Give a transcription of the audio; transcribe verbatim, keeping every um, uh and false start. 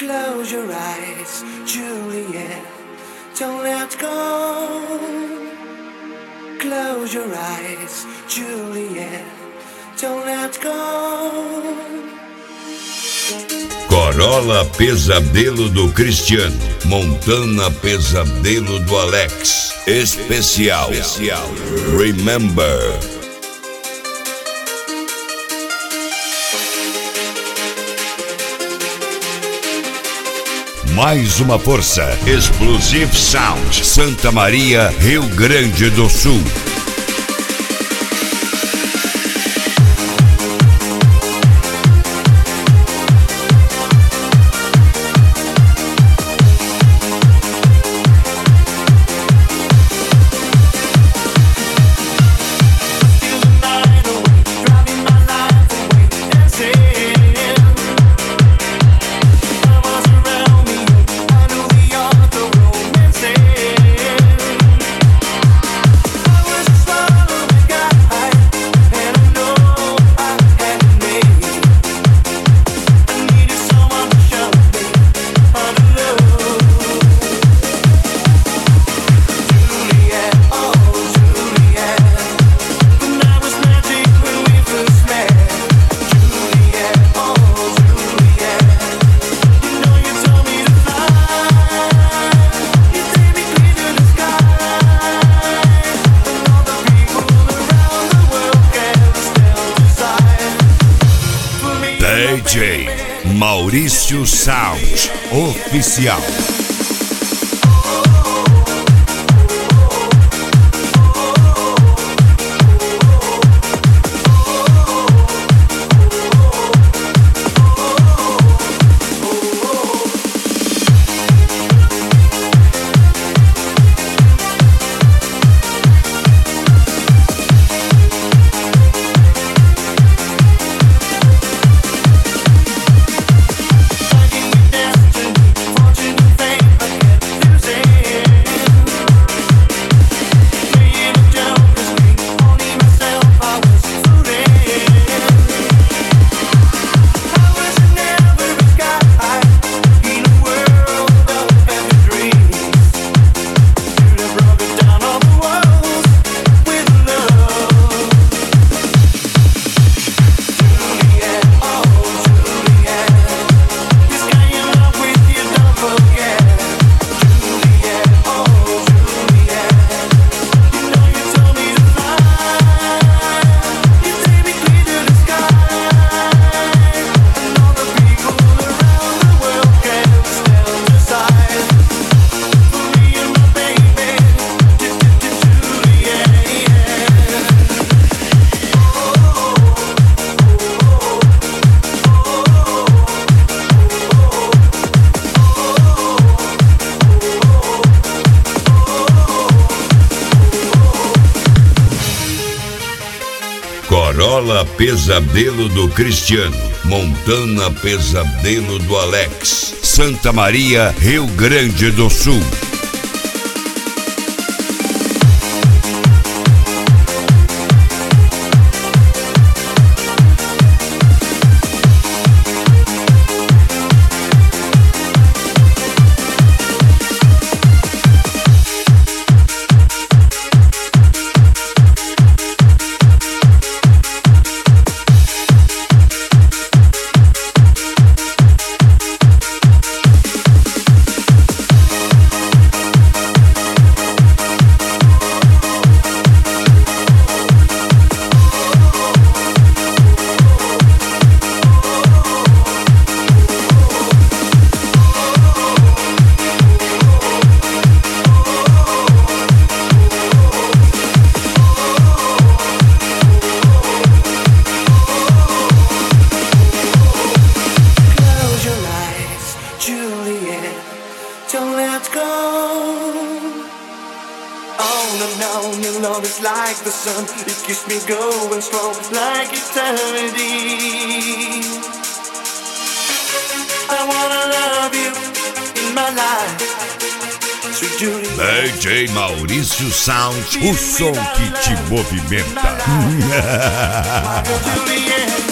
Close your eyes, Juliet, don't let go. Close your eyes, Juliet, don't let go. Corolla Pesadelo do Cristiano, Montana Pesadelo do Alex. Especial, Especial. Remember. Mais uma força. Explosive Sound, Santa Maria, Rio Grande do Sul. D J Maurício Sound Oficial. Corolla Pesadelo do Cristiano, Montana Pesadelo do Alex, Santa Maria, Rio Grande do Sul. Don't let go. On and on, your love is like the sun. It keeps me going strong like eternity. I wanna love you in my life. Sweet Julie. D J Maurício Sound, o som que te movimenta. Juliet.